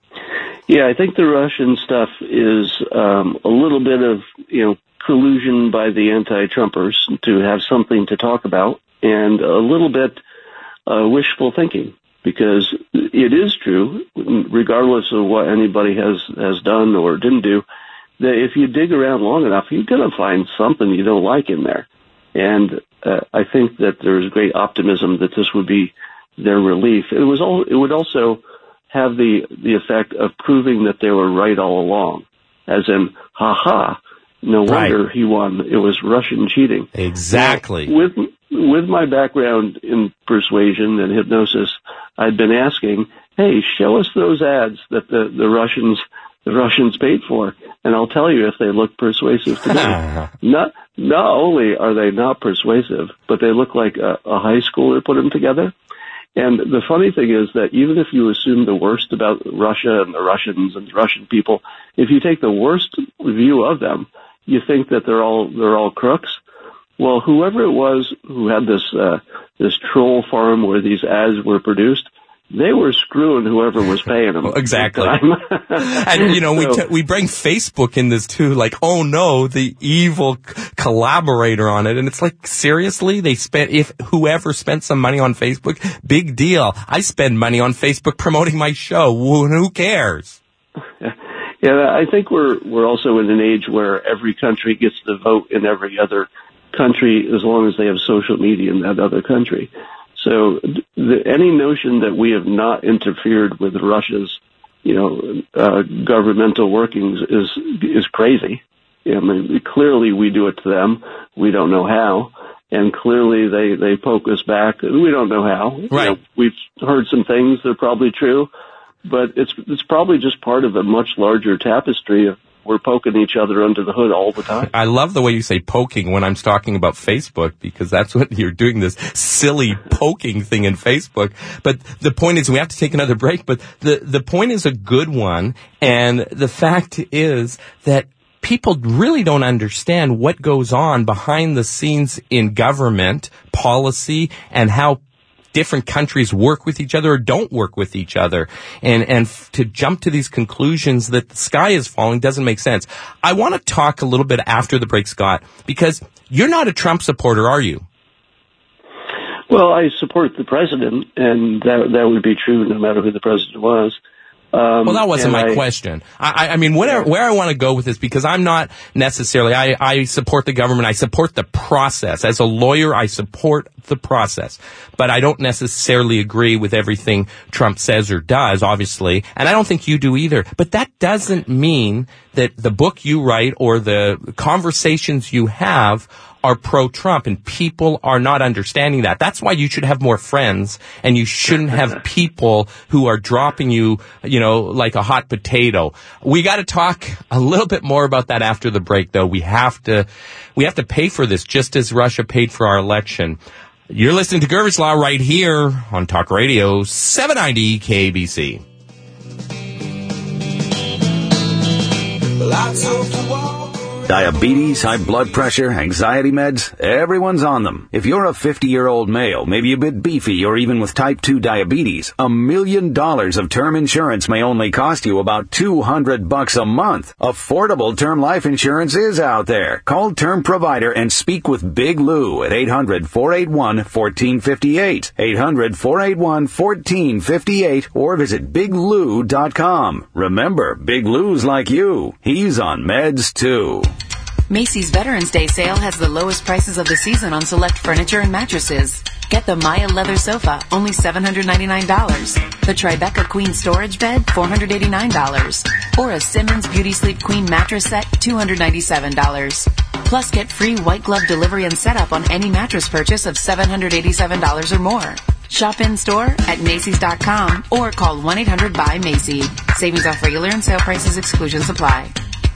Yeah, I think the Russian stuff is um, a little bit of, you know, collusion by the anti-Trumpers to have something to talk about, and a little bit uh, wishful thinking, because it is true, regardless of what anybody has, has done or didn't do, that if you dig around long enough, you're going to find something you don't like in there. And uh, I think that there's great optimism that this would be their relief. It was all, it would also have the the effect of proving that they were right all along, as in, ha ha, no wonder right. he won. It was Russian cheating. Exactly. Now, with with my background in persuasion and hypnosis, I'd been asking, hey, show us those ads that the, the Russians the Russians paid for, and I'll tell you if they look persuasive to me. not not only are they not persuasive, but they look like a, a high schooler put them together. And the funny thing is that even if you assume the worst about Russia and the Russians and the Russian people, if you take the worst view of them, you think that they're all they're all crooks. Well, whoever it was who had this uh, this troll farm where these ads were produced, they were screwing whoever was paying them. Exactly. And, you know, so, we t- we bring Facebook in this, too. Like, oh, no, the evil c- collaborator on it. And it's like, seriously? They spent, if whoever spent some money on Facebook, big deal. I spend money on Facebook promoting my show. Who cares? Yeah, I think we're we're also in an age where every country gets to vote in every other country as long as they have social media in that other country. So the, any notion that we have not interfered with Russia's, you know, uh, governmental workings is is crazy. I mean, clearly we do it to them. We don't know how, and clearly they they poke us back. We don't know how. Right. You know, we've heard some things that are probably true, but it's it's probably just part of a much larger tapestry of. We're poking each other under the hood all the time. I love the way you say poking when I'm talking about Facebook, because that's what you're doing, this silly poking thing in Facebook. But the point is, we have to take another break, but the, the point is a good one. And the fact is that people really don't understand what goes on behind the scenes in government policy and how different countries work with each other or don't work with each other. And, and f- to jump to these conclusions that the sky is falling doesn't make sense. I want to talk a little bit after the break, Scott, because you're not a Trump supporter, are you? Well, I support the president, and that that would be true no matter who the president was. Um, well, that wasn't my I, question. I, I mean, where, where I want to go with this, because I'm not necessarily, I, I support the government. I support the process. As a lawyer, I support the process. But I don't necessarily agree with everything Trump says or does, obviously, and I don't think you do either. But that doesn't mean that the book you write or the conversations you have are pro-Trump, and people are not understanding that. That's why you should have more friends, and you shouldn't have people who are dropping you, you know, like a hot potato. We got to talk a little bit more about that after the break, though. We have to, we have to pay for this, just as Russia paid for our election. You're listening to Gervie's Law right here on Talk Radio seven ninety K A B C. Well, I took a walk. Diabetes, high blood pressure, anxiety meds, everyone's on them. If you're a fifty-year-old male, maybe a bit beefy, or even with type two diabetes, a million dollars of term insurance may only cost you about two hundred bucks a month. Affordable term life insurance is out there. Call Term Provider and speak with Big Lou at eight hundred, four eight one, one four five eight, eight hundred, four eight one, one four five eight, or visit big lou dot com. Remember, Big Lou's like you. He's on meds too. Macy's Veterans Day sale has the lowest prices of the season on select furniture and mattresses. Get the Maya leather sofa, only seven hundred ninety-nine dollars. The Tribeca Queen storage bed, four hundred eighty-nine dollars. Or a Simmons Beauty Sleep Queen mattress set, two hundred ninety-seven dollars. Plus, get free white glove delivery and setup on any mattress purchase of seven hundred eighty-seven dollars or more. Shop in store at Macy's dot com or call one eight hundred buy Macy. Savings off regular and sale prices, exclusions apply.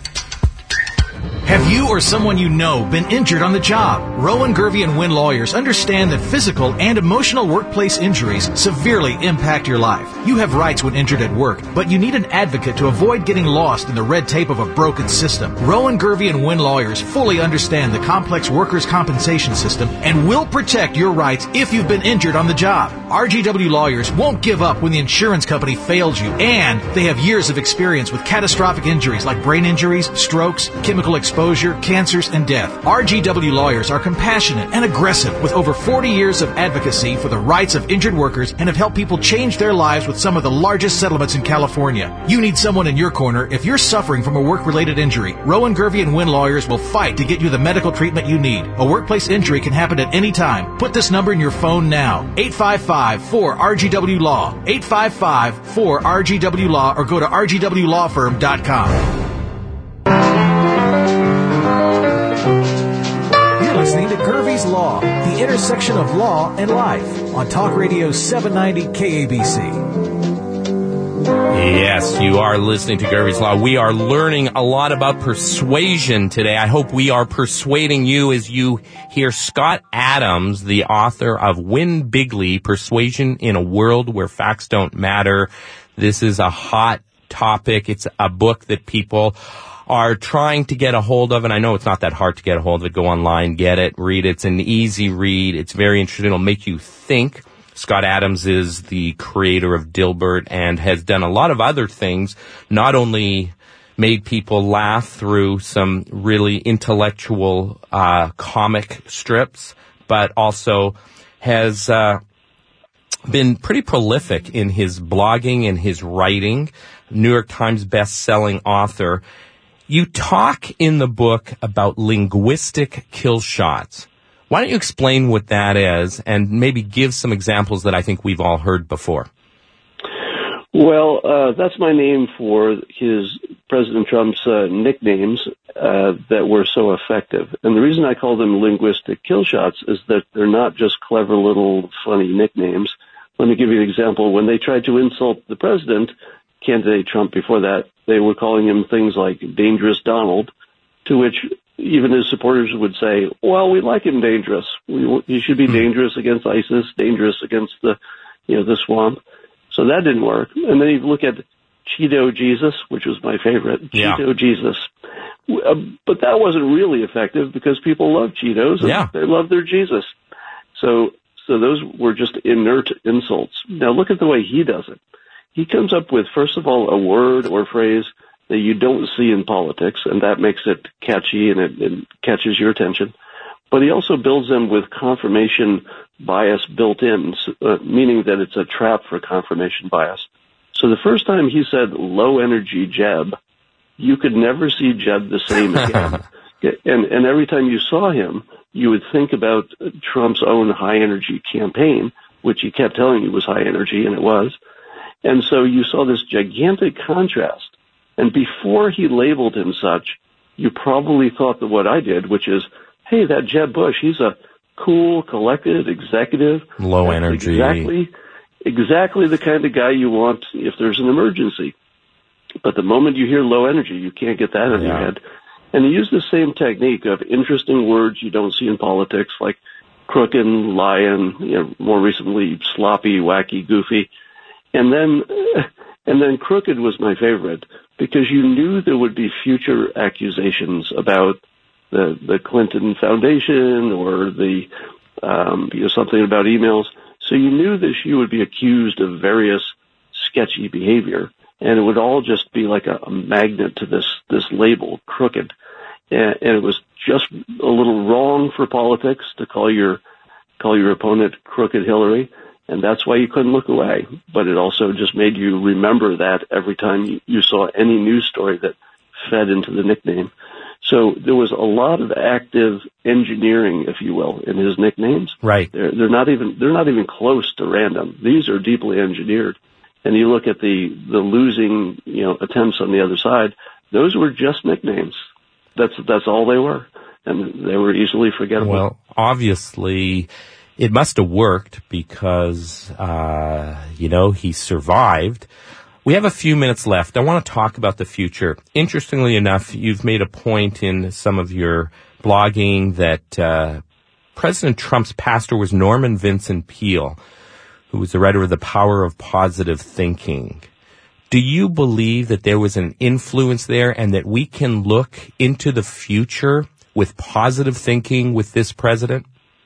Have you or someone you know been injured on the job? Rowan, Gervie, and Wynn lawyers understand that physical and emotional workplace injuries severely impact your life. You have rights when injured at work, but you need an advocate to avoid getting lost in the red tape of a broken system. Rowan, Gervie, and Wynn lawyers fully understand the complex workers' compensation system and will protect your rights if you've been injured on the job. R G W lawyers won't give up when the insurance company failed you, and they have years of experience with catastrophic injuries like brain injuries, strokes, chemical exposure, cancers, and death. R G W lawyers are compassionate and aggressive with over forty years of advocacy for the rights of injured workers and have helped people change their lives with some of the largest settlements in California. You need someone in your corner if you're suffering from a work-related injury. Rowan, Gervie, and Wynn lawyers will fight to get you the medical treatment you need. A workplace injury can happen at any time. Put this number in your phone now. eight five five, four R G W Law. eight five five, four R G W Law or go to r g w law firm dot com. Listening to Gervie's Law, the intersection of law and life, on Talk Radio seven ninety K A B C. Yes, you are listening to Gervie's Law. We are learning a lot about persuasion today. I hope we are persuading you as you hear Scott Adams, the author of Win Bigly, Persuasion in a World Where Facts Don't Matter. This is a hot topic. It's a book that people are trying to get a hold of, and I know it's not that hard to get a hold of it. Go online, get it, read it. It's an easy read. It's very interesting. It'll make you think. Scott Adams is the creator of Dilbert and has done a lot of other things, not only made people laugh through some really intellectual uh comic strips, but also has uh been pretty prolific in his blogging and his writing. New York Times best-selling author. You talk in the book about linguistic kill shots. Why don't you explain what that is and maybe give some examples that I think we've all heard before? Well, uh, that's my name for his President Trump's uh, nicknames uh, that were so effective. And the reason I call them linguistic kill shots is that they're not just clever little funny nicknames. Let me give you an example. When they tried to insult the president, candidate Trump before that, they were calling him things like Dangerous Donald, to which even his supporters would say, well, we like him dangerous. We, he should be dangerous against ISIS, dangerous against the, you know, the swamp. So that didn't work. And then you look at Cheeto Jesus, which was my favorite. Yeah. Cheeto Jesus. Uh, but that wasn't really effective because people love Cheetos and yeah. they love their Jesus. So, so those were just inert insults. Now look at the way he does it. He comes up with, first of all, a word or phrase that you don't see in politics, and that makes it catchy and it, it catches your attention. But he also builds them with confirmation bias built in, uh, meaning that it's a trap for confirmation bias. So the first time he said low-energy Jeb, you could never see Jeb the same again. and, and every time you saw him, you would think about Trump's own high-energy campaign, which he kept telling you was high energy, and it was. And so you saw this gigantic contrast. And before he labeled him such, you probably thought that what I did, which is, hey, that Jeb Bush, he's a cool, collected executive. Low energy. Exactly, exactly the kind of guy you want if there's an emergency. But the moment you hear low energy, you can't get that in yeah. your head. And he used the same technique of interesting words you don't see in politics, like crooked, lion, you know, more recently sloppy, wacky, goofy. And then, and then crooked was my favorite because you knew there would be future accusations about the, the Clinton Foundation or the, um, you know, something about emails. So you knew that she would be accused of various sketchy behavior, and it would all just be like a, a magnet to this, this label, crooked. And, and it was just a little wrong for politics to call your, call your opponent crooked Hillary. And that's why you couldn't look away. But it also just made you remember that every time you, you saw any news story that fed into the nickname. So there was a lot of active engineering, if you will, in his nicknames. Right. They're, they're not even, they're not even close to random. These are deeply engineered. And you look at the, the losing, you know, attempts on the other side, those were just nicknames. That's, that's all they were. And they were easily forgettable. Well, obviously, it must have worked because, uh, you know, he survived. We have a few minutes left. I want to talk about the future. Interestingly enough, you've made a point in some of your blogging that uh, President Trump's pastor was Norman Vincent Peale, who was the writer of The Power of Positive Thinking. Do you believe that there was an influence there and that we can look into the future with positive thinking with this president?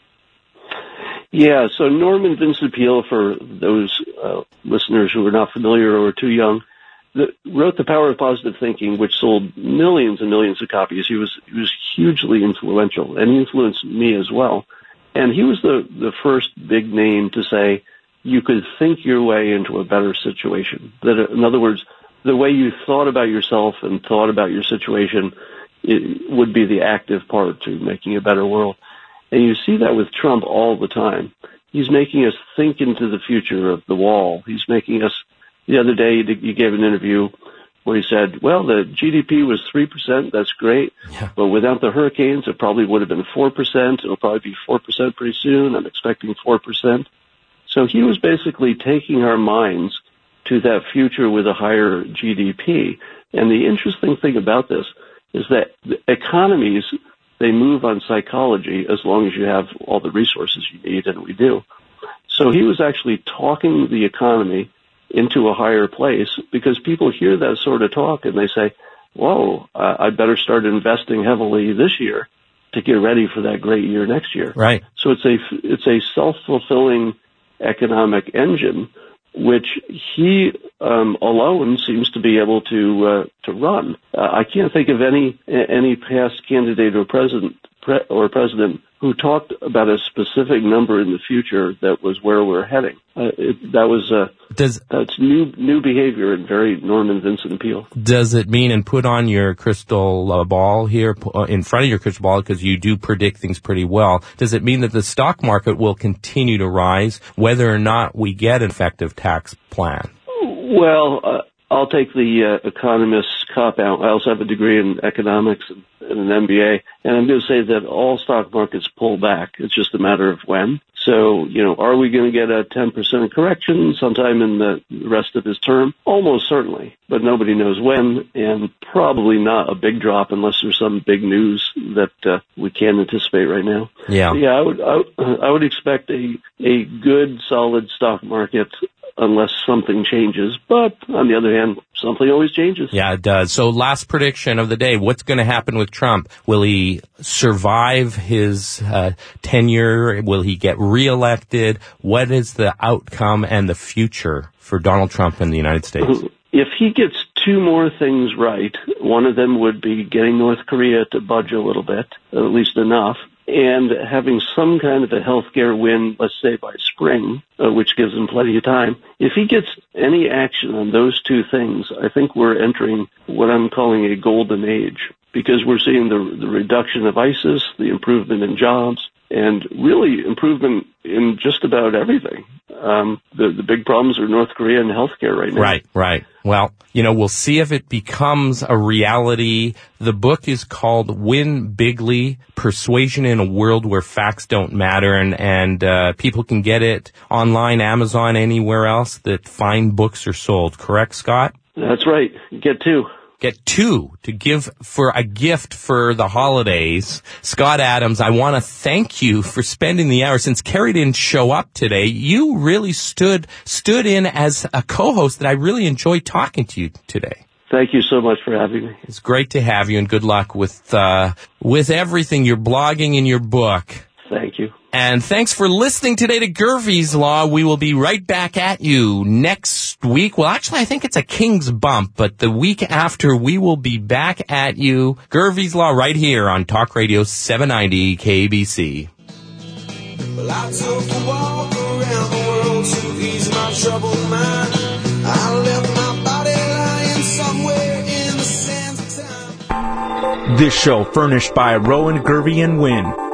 Yeah, so Norman Vincent Peale, for those uh, listeners who are not familiar or too young, the, wrote The Power of Positive Thinking, which sold millions and millions of copies. He was he was hugely influential, and he influenced me as well. And he was the, the first big name to say you could think your way into a better situation. That, in other words, the way you thought about yourself and thought about your situation it would be the active part to making a better world. And you see that with Trump all the time. He's making us think into the future of the wall. He's making us, the other day he gave an interview where he said, well, the G D P was three percent. That's great. Yeah. But without the hurricanes, it probably would have been four percent. It'll probably be four percent pretty soon. I'm expecting four percent. So he was basically taking our minds to that future with a higher G D P. And the interesting thing about this is that the economies, they move on psychology as long as you have all the resources you need, and we do. So he was actually talking the economy into a higher place because people hear that sort of talk and they say, whoa, uh, I better start investing heavily this year to get ready for that great year next year. Right. So it's a, it's a self-fulfilling economic engine which he um, alone seems to be able to uh, to run. Uh, I can't think of any any past candidate or president pre- or president who talked about a specific number in the future that was where we're heading. Uh, it, that was uh, Does, that's new new behavior and very Norman Vincent Peale. Does it mean, and put on your crystal uh, ball here, uh, in front of your crystal ball, because you do predict things pretty well, does it mean that the stock market will continue to rise whether or not we get an effective tax plan? Well, uh, I'll take the uh, economist's cop-out. I also have a degree in economics and, and an M B A, and I'm going to say that all stock markets pull back. It's just a matter of when. So, you know, are we going to get a ten percent correction sometime in the rest of his term? Almost certainly, but nobody knows when, and probably not a big drop unless there's some big news that uh, we can't anticipate right now. Yeah. So, yeah, I would, I, I would expect a, a good, solid stock market unless something changes. But on the other hand, something always changes. Yeah, it does. So last prediction of the day, what's going to happen with Trump? Will he survive his uh, tenure? Will he get reelected? What is the outcome and the future for Donald Trump in the United States? If he gets two more things right, one of them would be getting North Korea to budge a little bit, at least enough, and having some kind of a healthcare win, let's say by spring, uh, which gives him plenty of time. If he gets any action on those two things, I think we're entering what I'm calling a golden age. because we're seeing the, the reduction of ISIS, the improvement in jobs, and really improvement in just about everything. Um, the, the big problems are North Korea and healthcare right now. Right, right. Well, you know, we'll see if it becomes a reality. The book is called Win Bigly, Persuasion in a World Where Facts Don't Matter, and, and uh, people can get it online, Amazon, anywhere else that fine books are sold. Correct, Scott? That's right. Get two. Get two to give for a gift for the holidays. Scott Adams, I want to thank you for spending the hour. Since Carrie didn't show up today, you really stood stood in as a co-host that I really enjoyed talking to you today. Thank you so much for having me. It's great to have you, and good luck with uh, with everything, your blogging and your book. Thank you. And thanks for listening today to Gervie's Law. We will be right back at you next week. Well, actually, I think it's a King's Bump, but the week after, we will be back at you. Gervie's Law right here on Talk Radio seven ninety K A B C. Well, I took a walk around the world to ease my troubled mind. I left my body lying somewhere in the sands of time. This show furnished by Rowan, Gervie and Wynn.